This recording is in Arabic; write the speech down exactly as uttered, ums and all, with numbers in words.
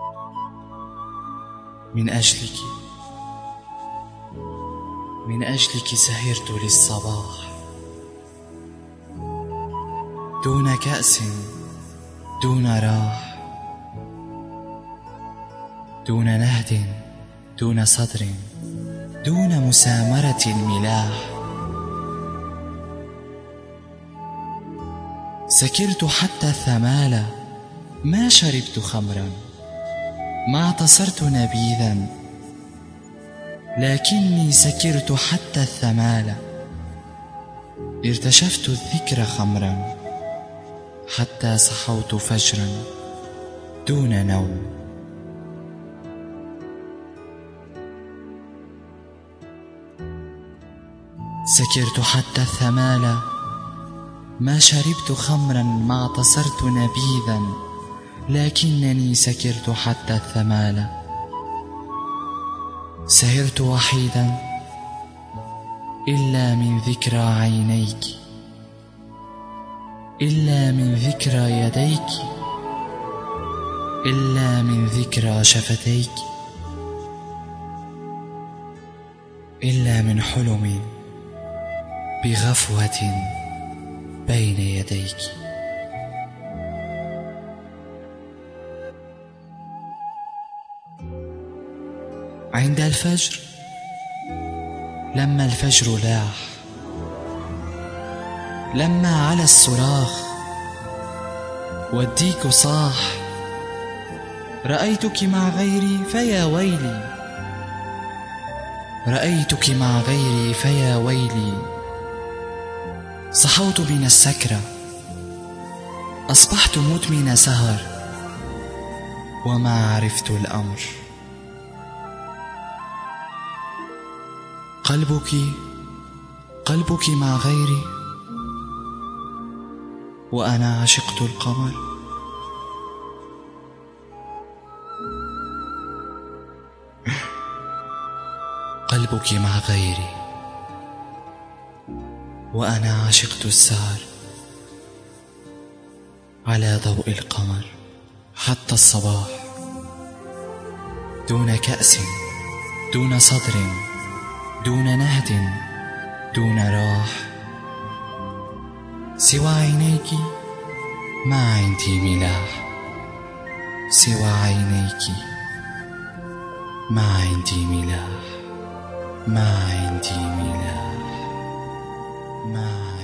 من أجلك من أجلك سهرت للصباح، دون كأس دون راح، دون نهد دون صدر دون مسامرة الملاح. سكرت حتى الثمالة، ما شربت خمرا، ما عتصرت نبيذا، لكني سكرت حتى الثمالة. ارتشفت الذكر خمرا حتى صحوت فجرا دون نوم. سكرت حتى الثمالة، ما شربت خمرا، ما عتصرت نبيذا، لكنني سكرت حتى الثمالة. سهرت وحيدا إلا من ذكرى عينيك، إلا من ذكرى يديك، إلا من ذكرى شفتيك، إلا من حلم بغفوة بين يديك. عند الفجر، لما الفجر لاح، لما على الصراخ والديك صاح، رأيتك مع غيري فيا ويلي، رأيتك مع غيري فيا ويلي. صحوت من السكرة، أصبحت مدمن سهر، وما عرفت الأمر. قلبك قلبك مع غيري، وأنا عشقت القمر. قلبك مع غيري، وأنا عشقت السهر على ضوء القمر حتى الصباح، دون كأس دون صدر دون نهد دون راح. سوى عينيك ما عندي ملاح، سوى عينيك ما عندي ملاح، ما عندي ملاح، ما